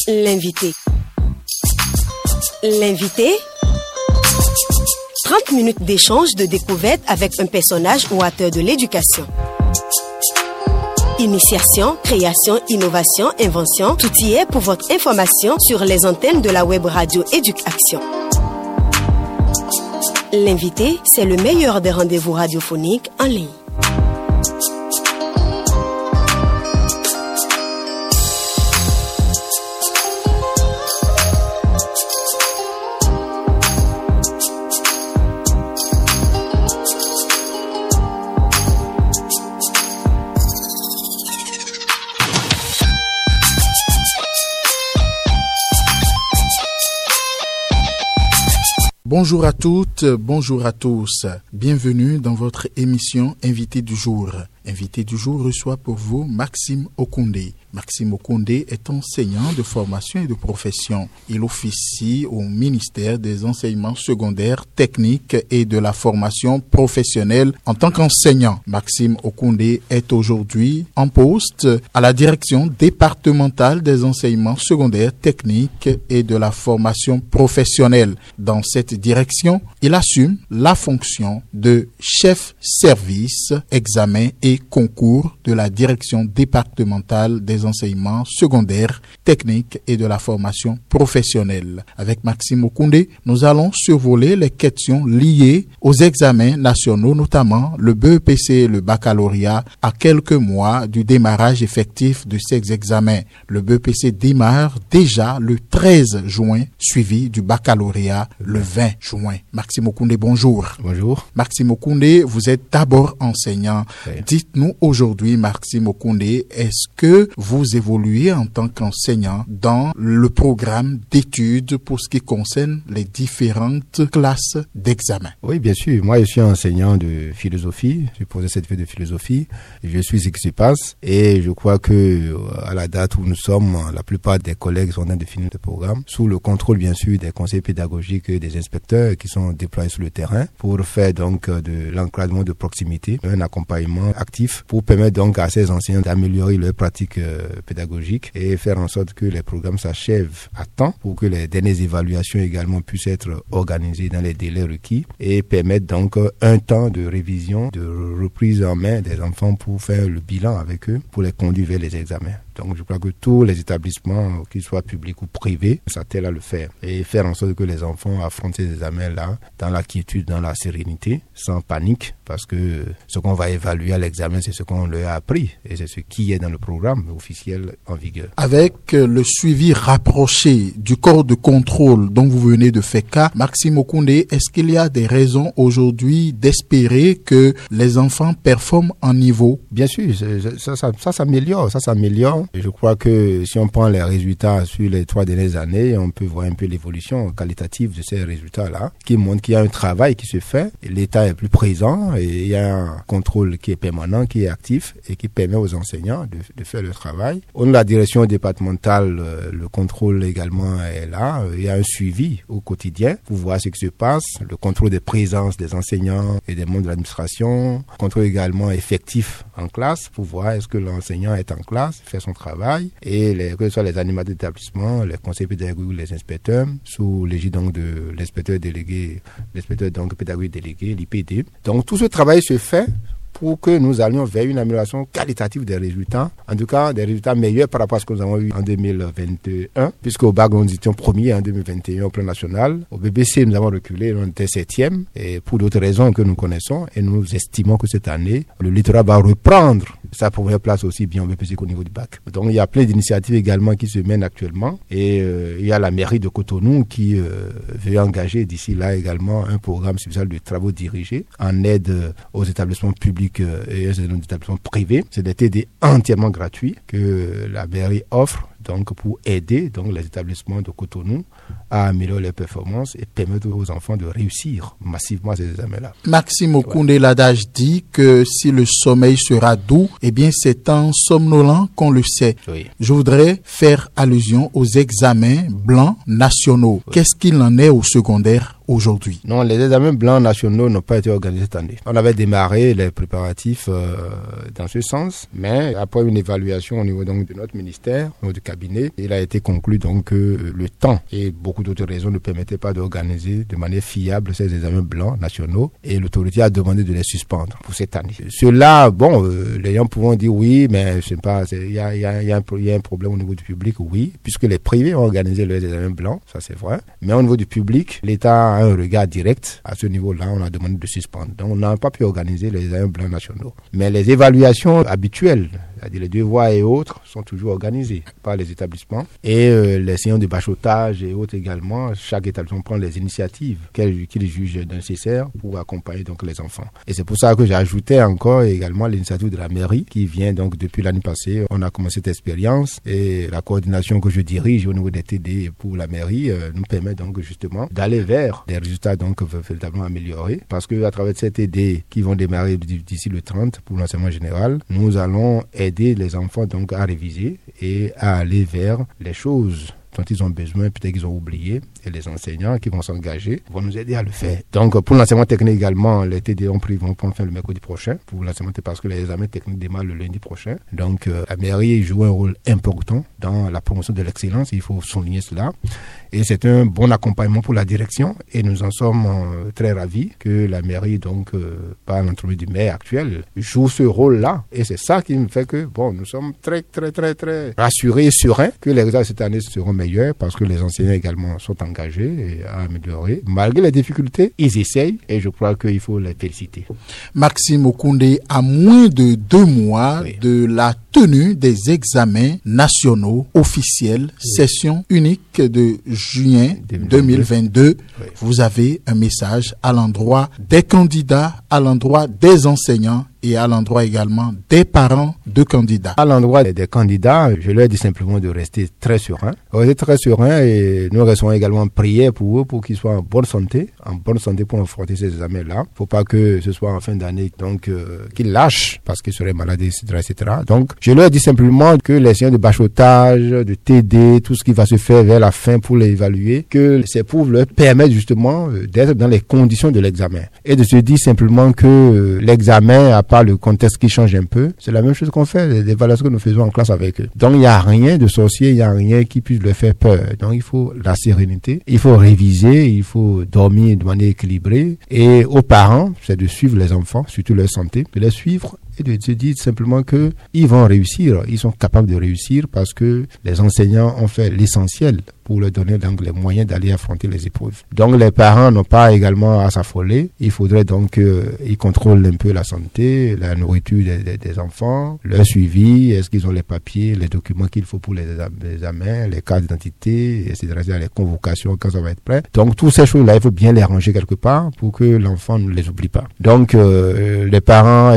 L'invité. L'invité. 30 minutes d'échange, de découverte avec un personnage ou acteur de l'éducation. Initiation, création, innovation, invention, tout y est pour votre information sur les antennes de la web radio Éduc-Action. L'invité, c'est le meilleur des rendez-vous radiophoniques en ligne. Bonjour à toutes, bonjour à tous. Bienvenue dans votre émission Invité du jour. Invité du jour reçoit pour vous Maxime Okundé. Maxime Okundé est enseignant de formation et de profession. Il officie au ministère des enseignements secondaires, techniques et de la formation professionnelle en tant qu'enseignant. Maxime Okundé est aujourd'hui en poste à la direction départementale des enseignements secondaires, techniques et de la formation professionnelle. Dans cette direction, il assume la fonction de chef service, examen et concours de la direction départementale des enseignements secondaires, techniques et de la formation professionnelle. Avec Maxime Okundé, nous allons survoler les questions liées aux examens nationaux, notamment le BEPC et le baccalauréat, à quelques mois du démarrage effectif de ces examens. Le BEPC démarre déjà le 13 juin, suivi du baccalauréat le 20 juin. Maxime Okundé, bonjour. Bonjour. Maxime Okundé, vous êtes d'abord enseignant. Oui. Dites-nous aujourd'hui, Maxime Okundé, est-ce que vous évoluez en tant qu'enseignant dans le programme d'études pour ce qui concerne les différentes classes d'examen? Oui, bien sûr. Moi, je suis enseignant de philosophie. J'ai posé cette feuille de philosophie. Je suis ce qui se passe. Et je crois que à la date où nous sommes, la plupart des collègues sont en train de finir le programme, sous le contrôle, bien sûr, des conseils pédagogiques et des inspecteurs qui sont déployés sur le terrain pour faire donc de l'encadrement de proximité, un accompagnement actif pour permettre donc à ces enseignants d'améliorer leurs pratiques pédagogiques et faire en sorte que les programmes s'achèvent à temps pour que les dernières évaluations également puissent être organisées dans les délais requis et permettre donc un temps de révision, de reprise en main des enfants pour faire le bilan avec eux, pour les conduire vers les examens. Donc je crois que tous les établissements, qu'ils soient publics ou privés, s'attellent à le faire et faire en sorte que les enfants affrontent ces examens-là dans la quiétude, dans la sérénité, sans panique, parce que ce qu'on va évaluer à l'examen, c'est ce qu'on leur a appris et c'est ce qui est dans le programme officiel en vigueur. Avec le suivi rapproché du corps de contrôle dont vous venez de faire cas, Maxime Okundé, est-ce qu'il y a des raisons aujourd'hui d'espérer que les enfants performent en niveau? Bien sûr, ça s'améliore. Je crois que si on prend les résultats sur les 3 dernières années, on peut voir un peu l'évolution qualitative de ces résultats-là, qui montrent qu'il y a un travail qui se fait, et l'État est plus présent, et il y a un contrôle qui est permanent, qui est actif, et qui permet aux enseignants de faire le travail. Au niveau de la direction départementale, le contrôle également est là. Il y a un suivi au quotidien pour voir ce qui se passe, le contrôle des présences des enseignants et des membres de l'administration, contrôle également effectif en classe pour voir est-ce que l'enseignant est en classe, fait son travail, et que ce soit les animateurs d'établissement, les conseillers pédagogiques, les inspecteurs, sous l'égide donc de l'inspecteur délégué, l'inspecteur donc pédagogique délégué, l'IPD. Donc tout ce travail se fait pour que nous allions vers une amélioration qualitative des résultats, en tout cas des résultats meilleurs par rapport à ce que nous avons eu en 2021, puisque au bac nous étions premiers en 2021 au plan national. Au BBC nous avons reculé, on était 7e, et pour d'autres raisons que nous connaissons, et nous estimons que cette année, le littoral va reprendre sa première place aussi bien au BPC qu'au niveau du bac. Donc il y a plein d'initiatives également qui se mènent actuellement, et il y a la mairie de Cotonou qui veut engager d'ici là également un programme spécial de travaux dirigés en aide aux établissements publics et aux établissements privés. C'est des TD entièrement gratuits que la mairie offre donc pour aider donc les établissements de Cotonou à améliorer leurs performances et permettre aux enfants de réussir massivement ces examens-là. Maxime Okundé, l'adage dit que si le sommeil sera doux, eh bien c'est en somnolent qu'on le sait. Oui. Je voudrais faire allusion aux examens blancs nationaux. Oui. Qu'est-ce qu'il en est au secondaire aujourd'hui? Non, les examens blancs nationaux n'ont pas été organisés cette année. On avait démarré les préparatifs dans ce sens, mais après une évaluation au niveau donc de notre ministère, au niveau du cabinet. Il a été conclu donc que le temps et beaucoup d'autres raisons ne permettaient pas d'organiser de manière fiable ces examens blancs nationaux et l'autorité a demandé de les suspendre pour cette année. Cela, les gens pourront dire oui, mais il y a un problème au niveau du public, oui, puisque les privés ont organisé leurs examens blancs, ça c'est vrai. Mais au niveau du public, l'État a un regard direct. À ce niveau-là, on a demandé de suspendre. Donc on n'a pas pu organiser les examens blancs nationaux. Mais les évaluations habituelles, c'est-à-dire les devoirs et autres, sont toujours organisés par les établissements. Et les séances de bachotage et autres également, chaque établissement prend les initiatives qu'il juge nécessaires pour accompagner donc les enfants. Et c'est pour ça que j'ai ajouté encore également l'initiative de la mairie qui vient donc depuis l'année passée. On a commencé cette expérience et la coordination que je dirige au niveau des TD pour la mairie nous permet donc justement d'aller vers des résultats donc véritablement améliorés. Parce que à travers ces TD qui vont démarrer d'ici le 30 pour l'enseignement général, nous allons aider les enfants donc à réviser et à aller vers les choses dont ils ont besoin, peut-être qu'ils ont oublié, et les enseignants qui vont s'engager vont nous aider à le faire. Donc pour l'enseignement technique également, les TD vont prendre fin le mercredi prochain pour l'enseignement parce que les examens techniques démarrent le lundi prochain. Donc la mairie joue un rôle important dans la promotion de l'excellence, il faut souligner cela. Et c'est un bon accompagnement pour la direction et nous en sommes très ravis que la mairie, donc par l'entremise du maire actuel, joue ce rôle-là. Et c'est ça qui me fait que nous sommes très rassurés et sereins que les résultats de cette année seront meilleurs parce que les enseignants également sont engagés et à améliorer. Malgré les difficultés, ils essayent et je crois qu'il faut les féliciter. Maxime Okoundé, à moins de 2 mois de la tenue des examens nationaux officiels, session unique de juin 2022, vous avez un message à l'endroit des candidats, à l'endroit des enseignants et à l'endroit également des parents de candidats. À l'endroit des candidats, je leur dis simplement de rester très sereins. Rester très sereins et nous restons également prier pour eux pour qu'ils soient en bonne santé pour affronter ces examens-là. Il ne faut pas que ce soit en fin d'année donc qu'ils lâchent parce qu'ils seraient malades, etc. Donc, je leur dis simplement que les séances de bachotage, de TD, tout ce qui va se faire vers la fin pour les évaluer, que ces pour leur permettre justement d'être dans les conditions de l'examen. Et de se dire simplement que l'examen a pas le contexte qui change un peu, c'est la même chose qu'on fait, les évaluations que nous faisons en classe avec eux. Donc il n'y a rien de sorcier, il n'y a rien qui puisse leur faire peur. Donc il faut la sérénité, il faut réviser, il faut dormir de manière équilibrée. Et aux parents, c'est de suivre les enfants, surtout leur santé, de les suivre et de se dire simplement que ils vont réussir, ils sont capables de réussir parce que les enseignants ont fait l'essentiel pour leur donner donc les moyens d'aller affronter les épreuves. Donc les parents n'ont pas également à s'affoler. Il faudrait donc qu'ils contrôlent un peu la santé, la nourriture des enfants, leur suivi, est-ce qu'ils ont les papiers, les documents qu'il faut pour les examens, les cartes d'identité, etc., les convocations quand ça va être prêt. Donc toutes ces choses-là, il faut bien les ranger quelque part pour que l'enfant ne les oublie pas. Donc les parents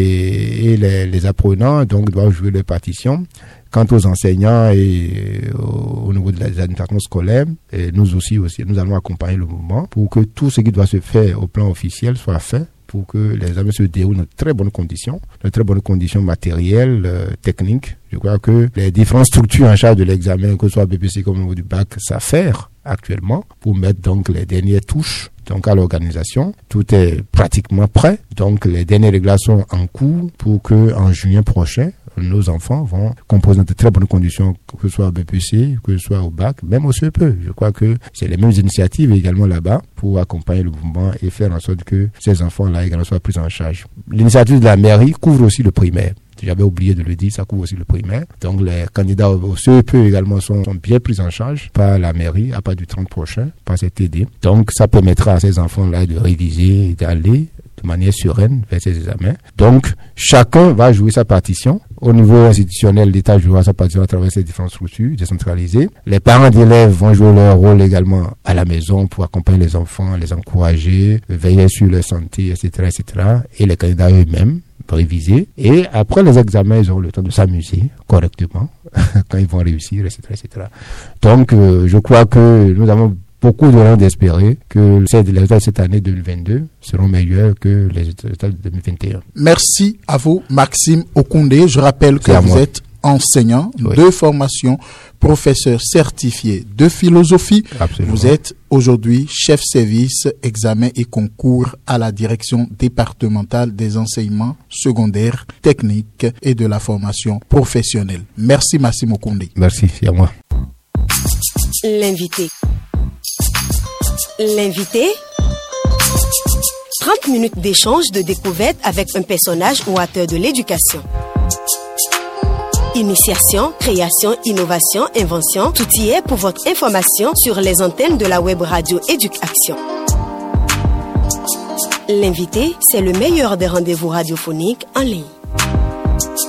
et les apprenants donc doivent jouer leur partition. Quant aux enseignants et au niveau de l'administration scolaire, et nous aussi, nous allons accompagner le mouvement pour que tout ce qui doit se faire au plan officiel soit fait pour que les examens se déroulent dans de très bonnes conditions matérielles, techniques. Je crois que les différentes structures en charge de l'examen, que ce soit BPC comme au niveau du bac, s'affairent actuellement pour mettre donc les dernières touches donc à l'organisation. Tout est pratiquement prêt. Donc les derniers réglages sont en cours pour que en juin prochain, nos enfants vont composer dans de très bonnes conditions, que ce soit au BPC, que ce soit au bac, même au CEP. Je crois que c'est les mêmes initiatives également là-bas pour accompagner le mouvement et faire en sorte que ces enfants-là également soient pris en charge. L'initiative de la mairie couvre aussi le primaire. J'avais oublié de le dire, ça couvre aussi le primaire. Donc les candidats au CEP également sont bien pris en charge par la mairie à partir du 30 prochain, par cette TD. Donc ça permettra à ces enfants-là de réviser et d'aller de manière sereine vers ces examens. Donc chacun va jouer sa partition. Au niveau institutionnel, l'État jouera sa partition à travers ces différentes structures décentralisées. Les parents d'élèves vont jouer leur rôle également à la maison pour accompagner les enfants, les encourager, veiller sur leur santé, etc., etc. Et les candidats eux-mêmes réviser. Et après les examens, ils auront le temps de s'amuser correctement quand ils vont réussir, etc., etc. Donc, je crois que nous avons beaucoup de raisons d'espérer que les résultats de cette année 2022 seront meilleurs que les résultats de 2021. Merci à vous, Maxime Okoundé. Je rappelle que vous êtes enseignant de formation, professeur certifié de philosophie. Absolument. Vous êtes aujourd'hui chef service examen et concours à la direction départementale des enseignements secondaires, techniques et de la formation professionnelle. Merci Maxime Okoundé. Merci, c'est à moi. L'invité. L'invité. 30 minutes d'échange de découverte avec un personnage ou acteur de l'éducation. Initiation, création, innovation, invention, tout y est pour votre information sur les antennes de la web radio Éduc-Action. L'invité, c'est le meilleur des rendez-vous radiophoniques en ligne.